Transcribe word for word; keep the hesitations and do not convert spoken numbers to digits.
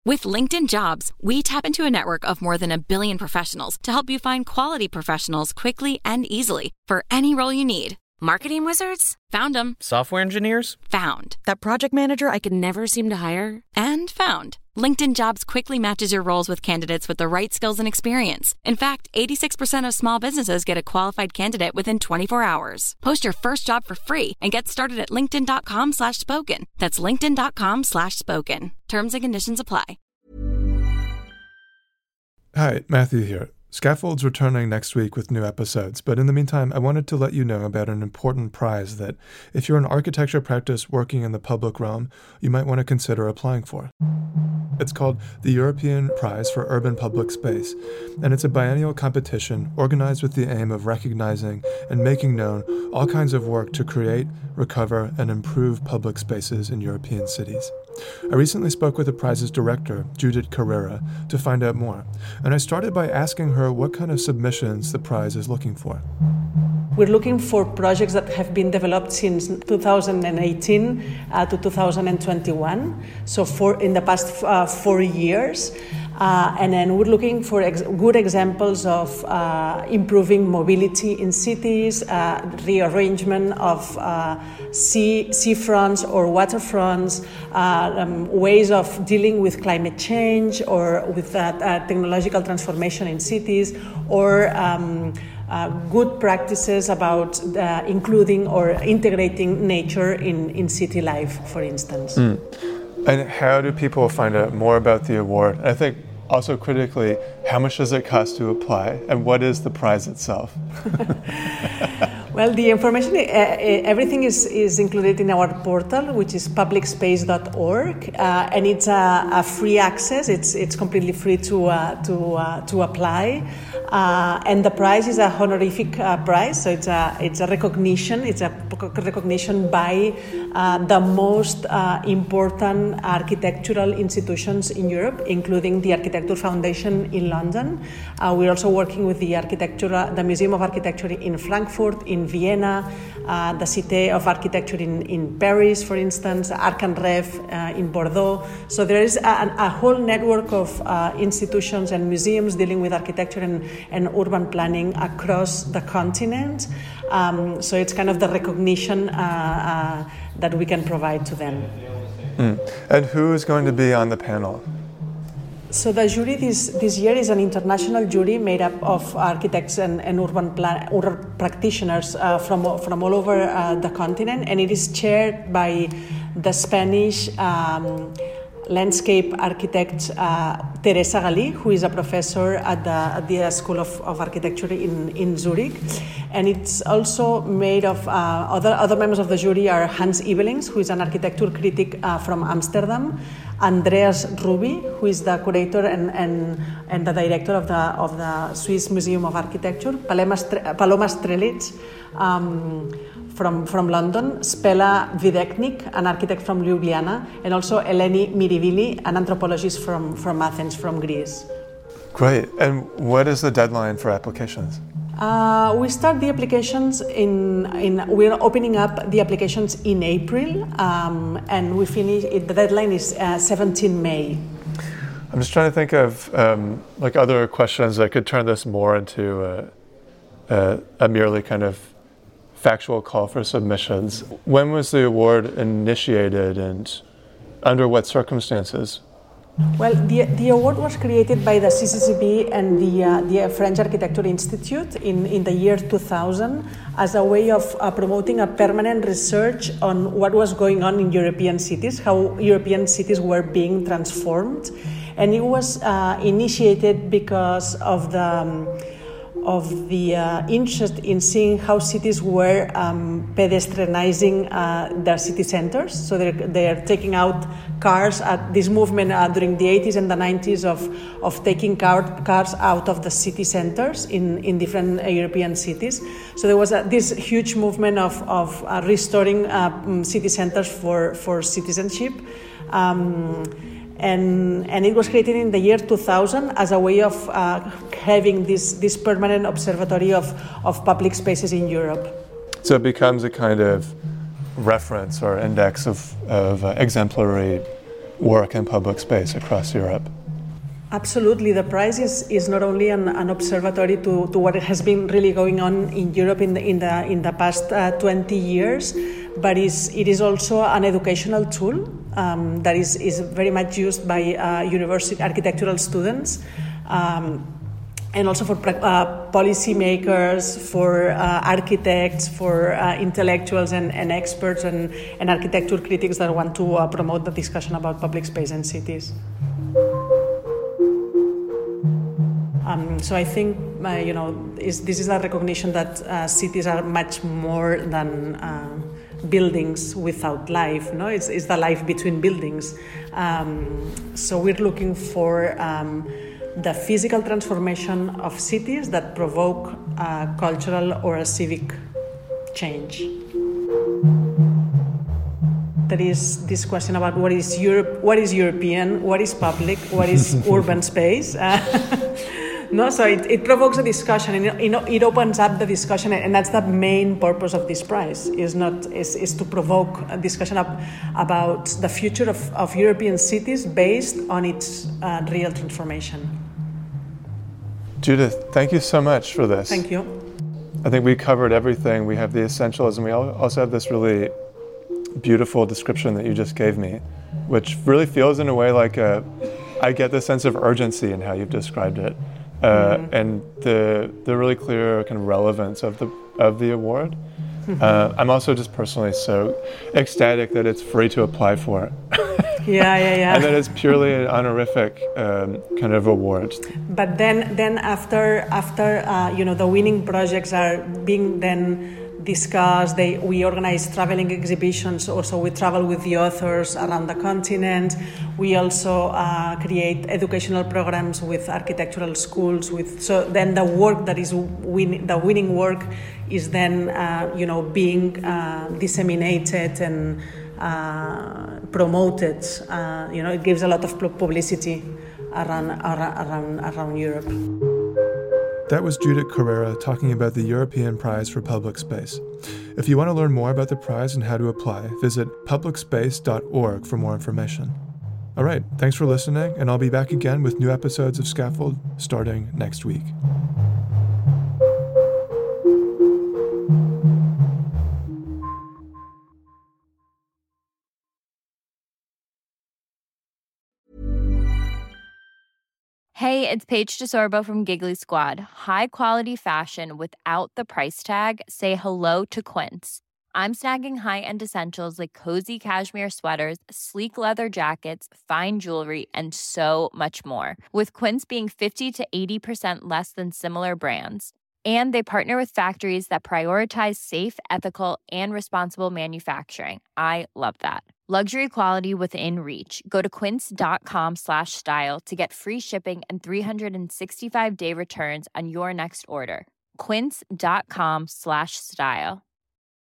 With LinkedIn Jobs, we tap into a network of more than a billion professionals to help you find quality professionals quickly and easily for any role you need. Marketing wizards? Found them. Software engineers? Found. That project manager I could never seem to hire? And found. LinkedIn Jobs quickly matches your roles with candidates with the right skills and experience. In fact, eighty-six percent of small businesses get a qualified candidate within twenty-four hours. Post your first job for free and get started at linkedin.com slash spoken. That's linkedin.com slash spoken. Terms and conditions apply. Hi, Matthew here. Scaffold's returning next week with new episodes, but in the meantime, I wanted to let you know about an important prize that, if you're an architecture practice working in the public realm, you might want to consider applying for. It's called the European Prize for Urban Public Space, and it's a biennial competition organized with the aim of recognizing and making known all kinds of work to create, recover, and improve public spaces in European cities. I recently spoke with the prize's director, Judith Carrera, to find out more, and I started by asking her what kind of submissions the prize is looking for. We're looking for projects that have been developed since two thousand eighteen uh, to two thousand twenty-one, so for in the past uh, four years. Uh, and then we're looking for ex- good examples of uh, improving mobility in cities, uh, rearrangement of uh, sea seafronts or waterfronts, uh, um, ways of dealing with climate change or with uh, uh, technological transformation in cities, or um, uh, good practices about uh, including or integrating nature in, in city life, for instance. Mm. And how do people find out more about the award? I think also critically, how much does it cost to apply, and what is the prize itself? Well, the information, uh, everything is, is included in our portal, which is public space dot org, uh, and it's a, a free access. It's it's completely free to uh, to uh, to apply, uh, and the prize is a honorific uh, prize. So it's a it's a recognition. It's a recognition by uh, the most uh, important architectural institutions in Europe, including the Architecture Foundation in London. Uh, we're also working with the architecture, the Museum of Architecture in Frankfurt, in Vienna, uh, the Cité of Architecture in, in Paris, for instance, Arc and Rev uh, in Bordeaux. So there is a, a whole network of uh, institutions and museums dealing with architecture and, and urban planning across the continent. Um, so it's kind of the recognition uh, uh, that we can provide to them. Mm. And who is going to be on the panel? So the jury this, this year is an international jury made up of architects and, and urban, plan, urban practitioners uh, from, from all over uh, the continent, and it is chaired by the Spanish um, landscape architect uh, Teresa Galí, who is a professor at the, at the School of, of Architecture in, in Zurich. And it's also made of, uh, other, other members of the jury are Hans Ibelings, who is an architecture critic uh, from Amsterdam, Andreas Ruby, who is the curator and, and, and the director of the, of the Swiss Museum of Architecture, Paloma, Stre- Paloma Strelic, um, from, from London, Spela Videknik, an architect from Ljubljana, and also Eleni Mirivili, an anthropologist from, from Athens, from Greece. Great. And what is the deadline for applications? Uh, we start the applications in, in, we're opening up the applications in April, um, and we finish, the deadline is uh, seventeenth of May. I'm just trying to think of um, like other questions that could turn this more into a, a, a merely kind of factual call for submissions. When was the award initiated and under what circumstances? Well, the, the award was created by the C C C B and the, uh, the French Architecture Institute in, in the year two thousand as a way of uh, promoting a permanent research on what was going on in European cities, how European cities were being transformed. And it was uh, initiated because of the um, of the uh, interest in seeing how cities were um, pedestrianizing uh, their city centers. So they're, they're taking out cars at this movement uh, during the eighties and the nineties of, of taking car, cars out of the city centers in, in different uh, European cities. So there was a, this huge movement of, of uh, restoring uh, city centers for, for citizenship. Um, And, and it was created in the year two thousand as a way of uh, having this, this permanent observatory of, of public spaces in Europe. So it becomes a kind of reference or index of, of uh, exemplary work in public space across Europe? Absolutely. The prize is, is not only an, an observatory to, to what has been really going on in Europe in the, in the, in the past uh, twenty years, but is, it is also an educational tool um, that is, is very much used by uh, university architectural students. Um, and also for uh, policymakers, for uh, architects, for uh, intellectuals and, and experts and, and architecture critics that want to uh, promote the discussion about public space and cities. Um, so I think, uh, you know, is, this is a recognition that uh, cities are much more than uh, buildings without life. No, it's, it's the life between buildings. Um, so we're looking for um, the physical transformation of cities that provoke a cultural or a civic change. There is this question about what is Europe, what is European, what is public, what is urban space. Uh, No, so it, it provokes a discussion, and it, it opens up the discussion, and that's the main purpose of this prize, is not is, is to provoke a discussion up, about the future of, of European cities based on its uh, real transformation. Judith, thank you so much for this. Thank you. I think we covered everything. We have the essentials, and we also have this really beautiful description that you just gave me, which really feels in a way like a, I get the sense of urgency in how you've described it. Uh, mm-hmm. And the the really clear kind of relevance of the of the award. Mm-hmm. Uh, I'm also just personally so ecstatic that it's free to apply for. Yeah, yeah, yeah. And that it's purely an honorific um, kind of award. But then, then after after uh, you know, the winning projects are being then discussed. They, we organize traveling exhibitions. Also, we travel with the authors around the continent. We also uh, create educational programs with architectural schools. With so then the work that is win, the winning work is then uh, you know being uh, disseminated and uh, promoted. Uh, you know, it gives a lot of publicity around around around Europe. That was Judith Carrera talking about the European Prize for Public Space. If you want to learn more about the prize and how to apply, visit public space dot org for more information. All right, thanks for listening, and I'll be back again with new episodes of Scaffold starting next week. Hey, it's Paige DeSorbo from Giggly Squad. High quality fashion without the price tag. Say hello to Quince. I'm snagging high-end essentials like cozy cashmere sweaters, sleek leather jackets, fine jewelry, and so much more. With Quince being fifty to eighty percent less than similar brands. And they partner with factories that prioritize safe, ethical, and responsible manufacturing. I love that. Luxury quality within reach. Go to quince.com slash style to get free shipping and three sixty-five day returns on your next order. Quince.com slash style.